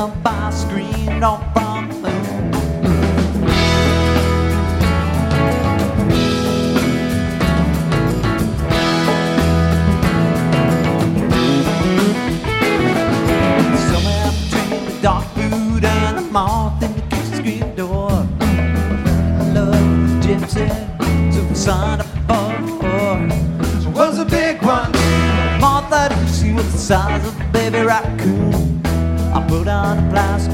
up by screen off from the moon. Somewhere between the dog food and the moth in the kitchen screen door, I love gypsy to sign up for. She was a big one, moth that she was the size of a baby raccoon. I put on a plastic